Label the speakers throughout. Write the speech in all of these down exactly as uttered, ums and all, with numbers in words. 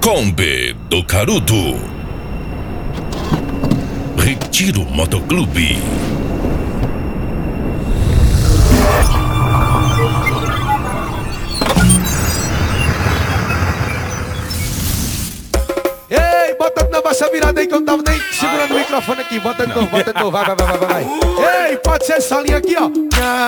Speaker 1: Kombi do Carudo, Retiro Motoclube.
Speaker 2: Ei, bota de novo essa virada aí que eu não tava nem segurando o microfone aqui. Bota de novo, bota de novo, vai, vai, vai, vai, vai. Ei, pode ser essa linha aqui, ó.
Speaker 3: Vem,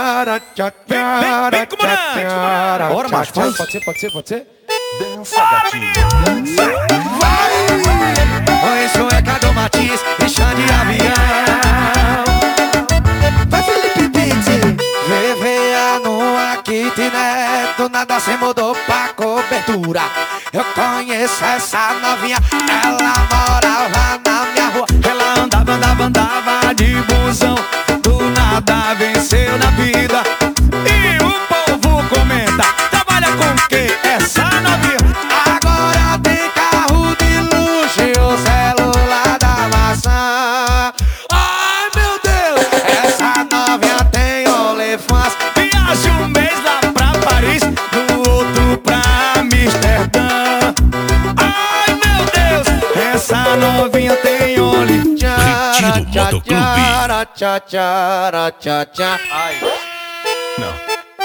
Speaker 3: vem, comandante.
Speaker 2: Bora, macho, pode, pode ser, pode ser, pode ser.
Speaker 3: Dança, gatinho.
Speaker 2: Vai! Oi, sou Ecado Martins e chão de avião. Vai, Felipe Pix. Viveia numa kitnet, do nada se mudou pra cobertura. Eu conheço essa novinha, ela morava na minha rua.
Speaker 3: Ela andava, andava, andava de busão, do nada venceu na vida. E o povo comenta, trabalha com o quê? Essa novinha.
Speaker 2: Agora tem carro de luxo e o celular da maçã. Ai, meu Deus, essa novinha tem OnlyFans.
Speaker 3: Viaja um mês lá pra Paris, do outro pra Amsterdã. Ai, meu Deus, essa novinha tem olho.
Speaker 1: Retiro Motoclube.
Speaker 2: Tchá, tchá, tchá, tchá.
Speaker 3: Ai, não.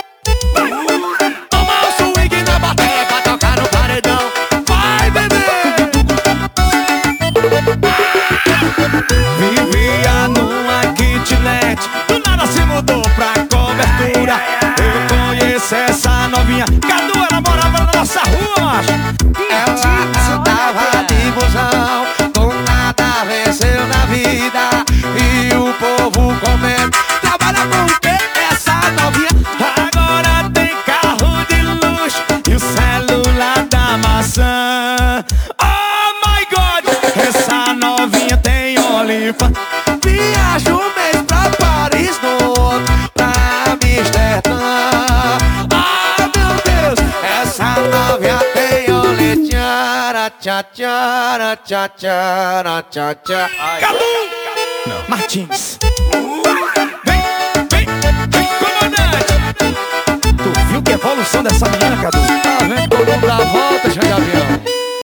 Speaker 2: Toma o swing na bateria pra tocar no paredão. Vai, bebê!
Speaker 3: Vivia numa kitnet, do nada se mudou pra cobertura. Eu conheço essa novinha, Cadu, ela morava na nossa rua, macho.
Speaker 2: Ela andava de busão, do nada venceu na vida. E o povo comendo, trabalha com o quê? Essa novinha.
Speaker 3: Agora tem carro de luxo e o celular da maçã. Oh my God, essa novinha tem OnlyFans.
Speaker 2: Viaja um mês pra Paris, no outro pra Amsterdã. Ah, meu Deus, essa novinha tem olho. Tchara, tchá, tchara, tchá, tchara, tchá, tchá.
Speaker 3: Cadu Martins.